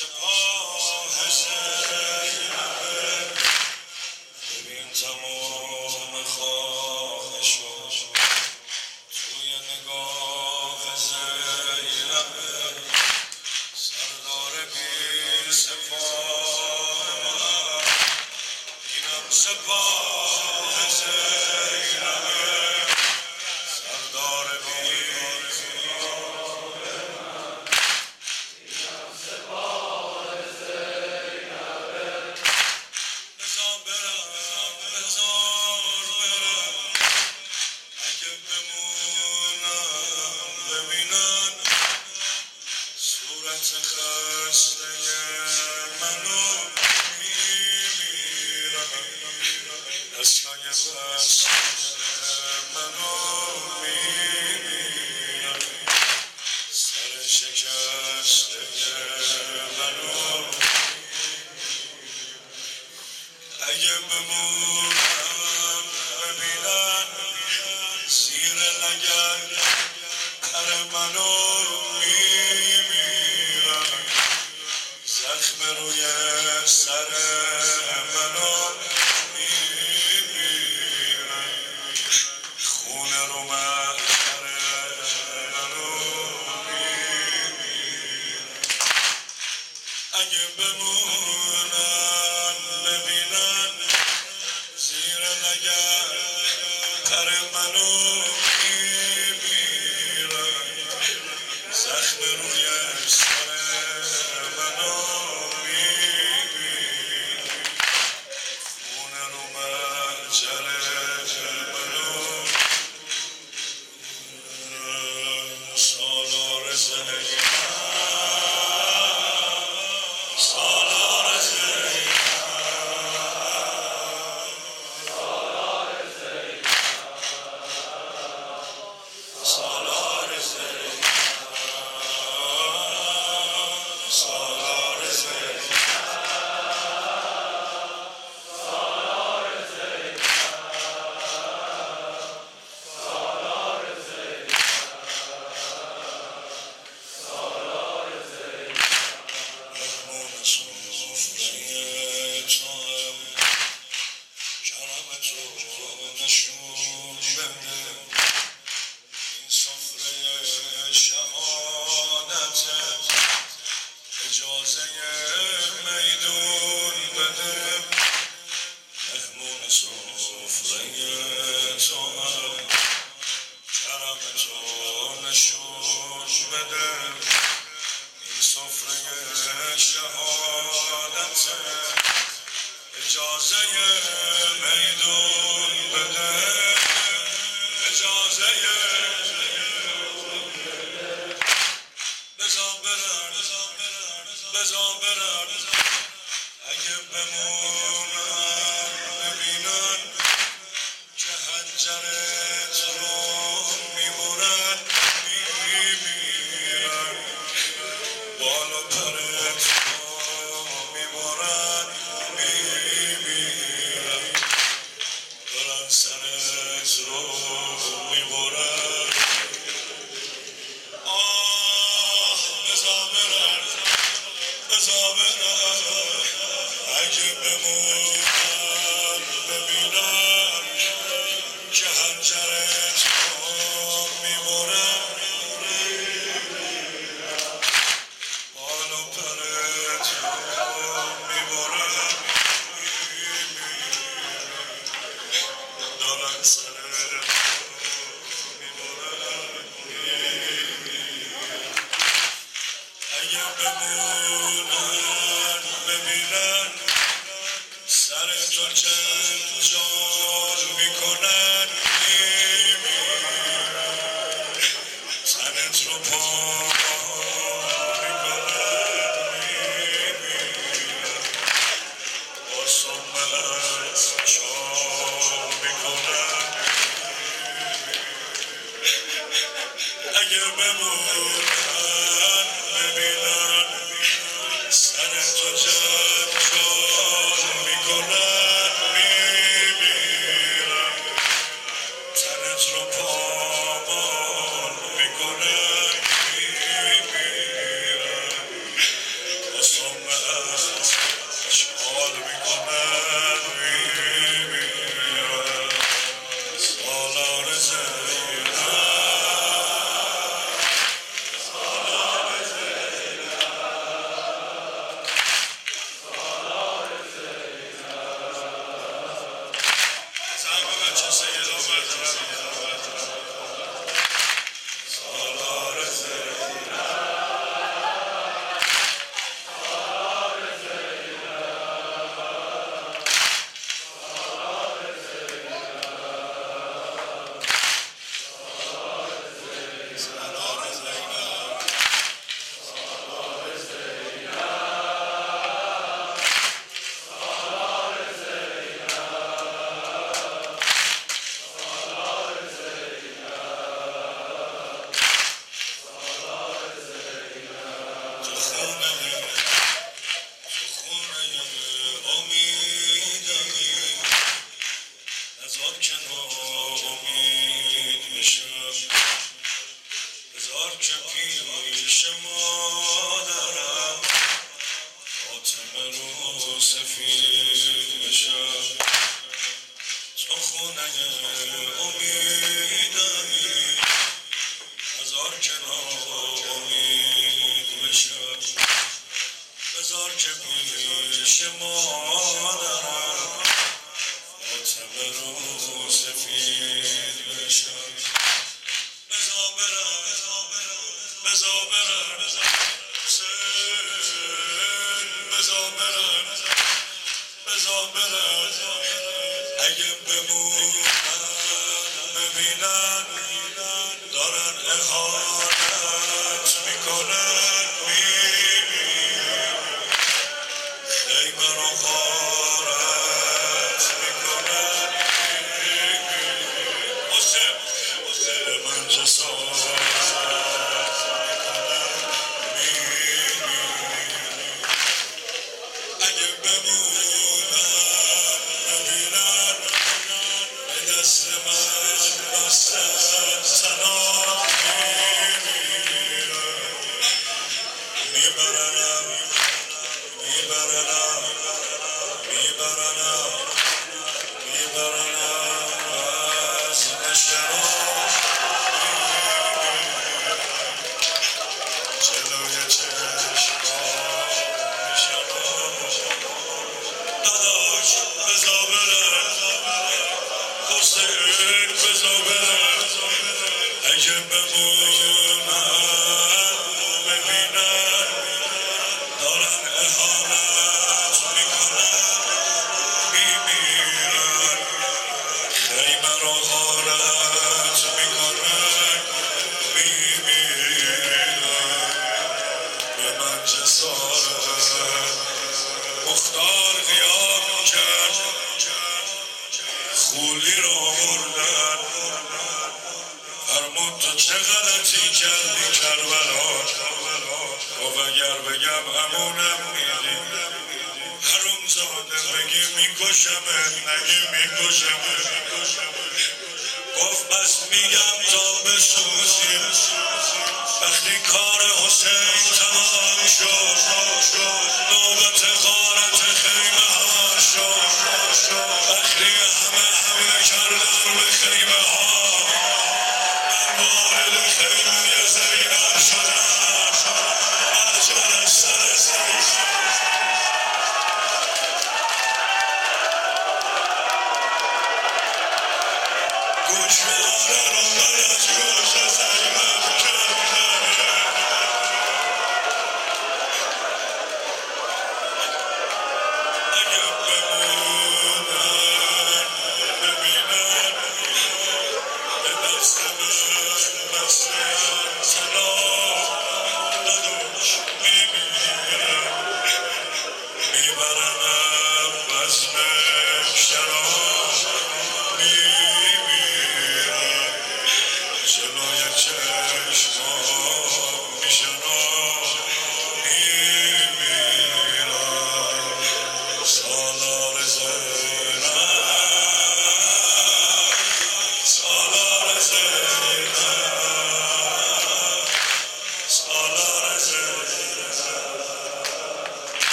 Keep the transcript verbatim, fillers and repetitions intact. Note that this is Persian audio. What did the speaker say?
سپاه زینبه ببین تمام خواهشو توی نگاه زینبه سردار بی سپاه من اینم سپاه زینبه سردار بی خسته منو میمیرم دستای بسته منو میمیرم سر شکسته منو اگه بمونم ببینن زیر لگن پر منو زخم روی سر منو میمیرم خون رو مهر منو میمیرم اگه بمونن ببینن زیر لگن پر منو میمیرم زخم روی سر منو اجازه میدون بده مهمون سفره تو هم کرم تو نشون بده این سفره شهادت اجازه میدون بده اجازه بزا برن بزا برن اگه بمونن ببینن که حنجرت رو میبرن میمیرن بال و پرت رو میبرن میمیرن دارن سرت رو میبرن اگه بمونم ببینم که حنجرت رو میبرم بال و پرت رو میبرم دارن سرت رو میبرم اگه بمونم ببینن سفید بشم تو خونه امیدمی هزار کنار امید بشم بذار که پیش مادرم فاطمه رو سفید بشم بذار برم بذار برم حسین بذار برم بذار برم اگه بمونم ببینن دارن اهانت میکنن میبینم خیمه رو غارت میکنن حسین به من جسارت اگه بمونم ببینن به دست من بستن سلام میمیرم میبرنم میبرنم میبرنم میبرنم از نشرام جلوی چشمام داداش بذار برم حسین بذار برم اگه بمونم ببینن دارن اهانت میکنن میمیرن خیمه رو غارت میکنن میمیرن به من جسارت مختار قیام کرد خولی رو آوردن فرمود تو چه غلطی کردی کربلا گفت اگر بگم امونم میدی حروم زاده بگی میکشمت نگی میکشمت گفت بس میگم تا بسوزی وقتی کار حسین تمام شد